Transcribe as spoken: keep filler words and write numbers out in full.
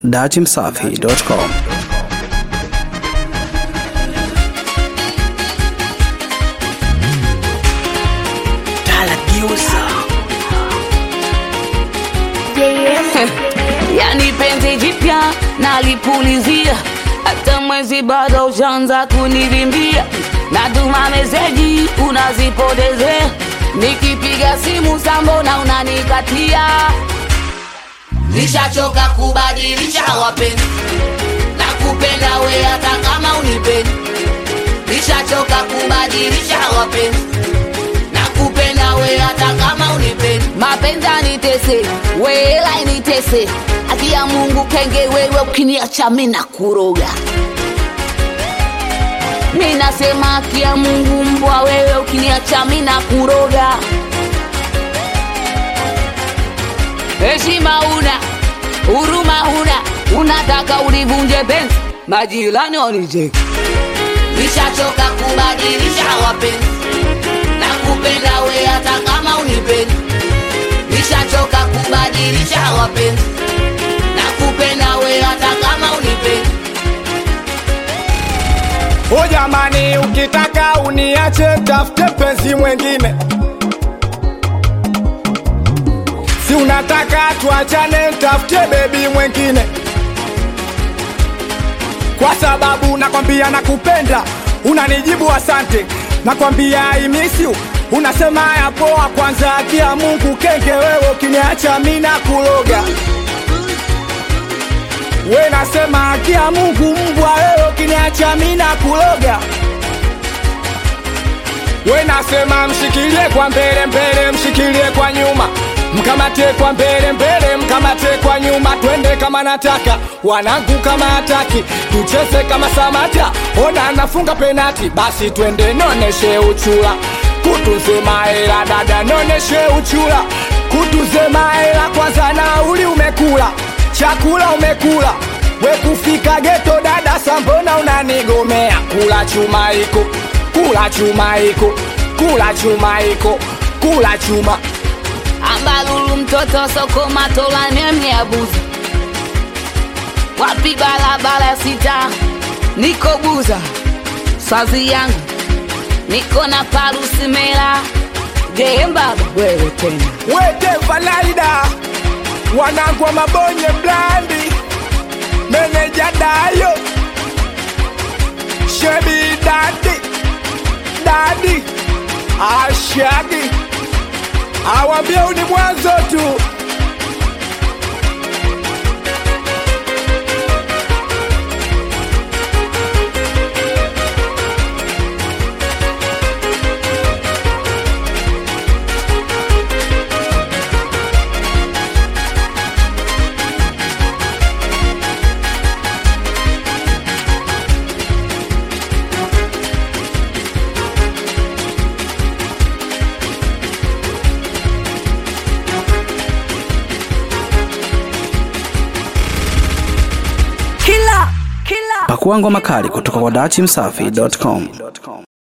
dati msafi dot com. Yani penzi jipya nalipulizia, hata mwezi bado ushaanza kunivimbia. Natuma meseji unazipotezea, nikipiga simu sambo na unanikatia. Nishachoka kubadilisha wapenzi, nakupenda we hata kama unipendi. Nishachoka kubadilisha wapenzi, nakupenda we hata kama unipendi. Mapenzi anitese, we hela initese. Haki ya Mungu kenge wewe ukiniacha mimi nakuroga. Mimi nasema haki ya Mungu mbwa wewe ukiniacha mimi nakuroga. Heshima una, huruma huna, unataka univunje penzi, majirani wanijeke. Nishachoka kubadilisha wapenzi, nakupenda we hata kama unipendi. Nishachoka kubadilisha wapenzi, nakupenda we hata kama unipendi. O jamani, ukitaka uniache tafute penzi mwengine. Si unataka tuachane tafute baby mwengine. Kwa sababu nakwambia nakupenda, unanijibu asante. Nakwambia I miss you, unasema ya poa. Kwanza haki ya Mungu kenge wewe ukiniacha mimi nakuroga. We nasema haki ya Mungu mbwa wewe ukiniacha mimi nakuroga. We nasema mshikilie kwa mbele mbele, mshikilie kwa nyuma. Mkamate kwa mbele mbele, mkamate kwa nyuma. Twende kama nataka, wanangu kama hataki. Tucheze kama Samata, ona nafunga penati. Basi twende noneshe uchula, kutuze mahela dada noneshe uchula. Kutuze mahela kwanza nauli umekula, chakula umekula. We kufika geto dada sambona unanigomea. Kula chuma iko, kula chuma iko, kula chuma iko, kula chuma. Ambalulu mtoto soko matola nemi abuzi. Wapi balabala sita, niko buza. Swazi yangu, niko na parusi mela. Jemba wewe tena, wete valaida. Wanangu wa mabonye blandi, meneja dayo, shebi dadi, dadi, ashadi. Awambia uni mwanzo tu. Pakua ngoma kali kutoka kwa dati msafi dot com.